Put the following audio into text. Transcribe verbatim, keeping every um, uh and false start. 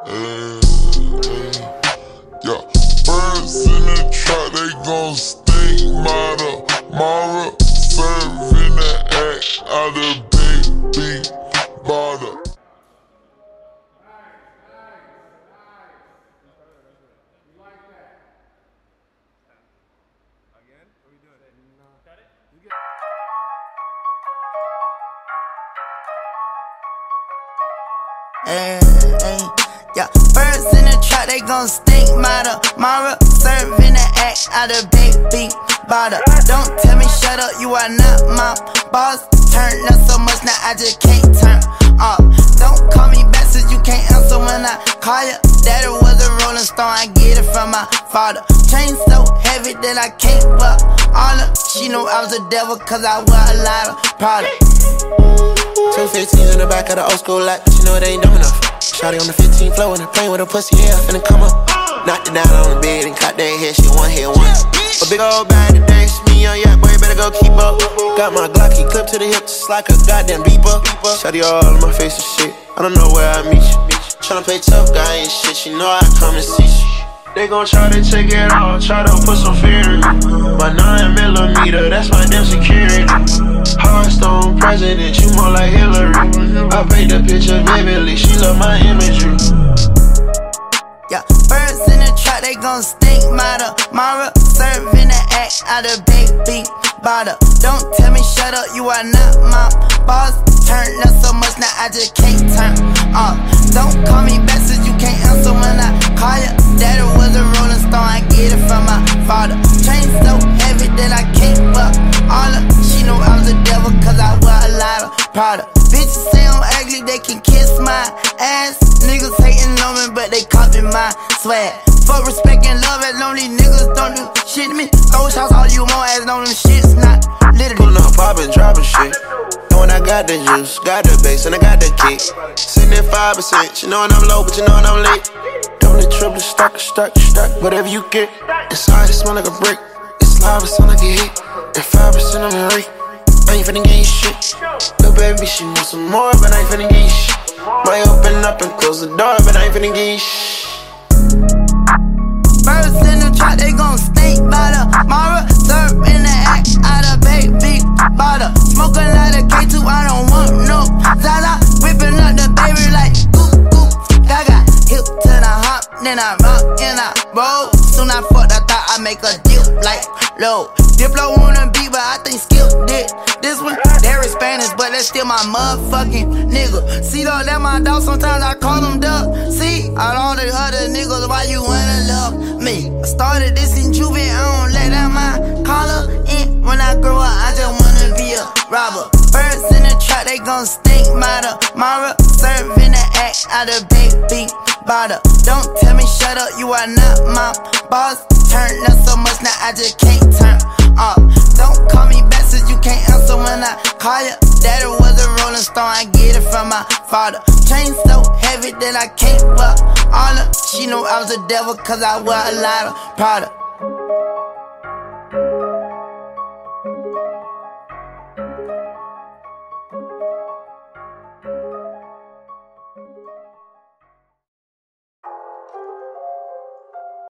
Hey, hey. Yeah, birds in the trap, they gon' stink. Mara, Mara, serving the act out of big beat butter. Hey, hey, yeah, birds in the trap, they gon' stink. Mara, Mara, serving the act out of baby butter. Don't tell me shut up, you are not my boss. Turn up so much, now I just can't turn up. Don't call me back since you can't answer when I call you. Daddy was a rolling stone, I get it from my father. Chain so heavy that I can't fuck all of. She knew I was a devil cause I wear a lot of product. two fifteens in the back of the old school lot, but you know they ain't dumb enough. Shawty on the fifteen floor and playing with her pussy, yeah, finna come up. Knocked it down on the bed and caught that head, she one hit once. A big old bag today, it's me on yacht, boy, you better go keep up. Got my Glocky clip to the hip, just like a goddamn beeper. Shawty all in my face and shit, I don't know where I meet you. Tryna play tough guy ain't shit, you know I come and see you. They gon' try to take it all, try to put some fear in me. My nine millimeter, that's my damn security. Hearthstone president, you more like Hillary. I paint the picture vividly, she love my imagery. Yeah, birds in the trap, they gon' stink. Mara, Mara, serving the act out of baby butter. Don't tell me shut up, you are not my boss. Turn up so much, now I just can't turn up. Don't call me back since you can't answer when I call you. Daddy was a rolling stone, I get it from my father. Chain so heavy that I can't fuck all of. She knew I was a devil cause I wear a lot of product. Bitches say I'm ugly, they can kiss my ass. Niggas hating on me, but they copy my swag. Fuck respect and love, as long these niggas don't do shit to me. Throw shots all you want, as long them shit's not literally. Pullin' up, poppin', droppin' shit. Knowin' I got the juice, got the bass, and I got the kick. Sitting at five percent, you knowin' I'm low, but you knowin' I'm late. Double it, triple it, stack it, stack it, stack it, whatever you get. Inside it smell like a brick, it's live, it sound like a hit. And five percent on the rate, I ain't finna get you shit. Little baby, she wants some more, but I ain't finna get you shit. Might open up and close the door, but I ain't finna get you shit. Birds in the trap, they gon' stink. Butter, Mara, serving the act out of baby butter. Smoking like a K two, I don't want no Zaza. Whipping up the baby like goop, goop, gaga. Hip to the hop, then I rock and I roll. Soon I fucked, I thought I make a dip like low. Diplo wanna be, but I think Skip did this one. They're in Spanish, but that's still my motherfucking nigga. See though, that my dog, sometimes I call them duck. See, out all the other niggas, why you wanna love me? I started this in Juvie, I don't let out my collar in. When I grow up, I just wanna be a robber. Birds in the trap, they gon' stink. Mara, Mara, serving the act out of baby butter. Don't tell me shut up, you are not my boss. Turn up so much, now I just can't turn up. Don't call me back since you can't answer when I call you. Daddy was a rolling stone, I get it from my father. Chain so heavy that I can't fuck all of. She knew I was a devil cause I wear a lot of product.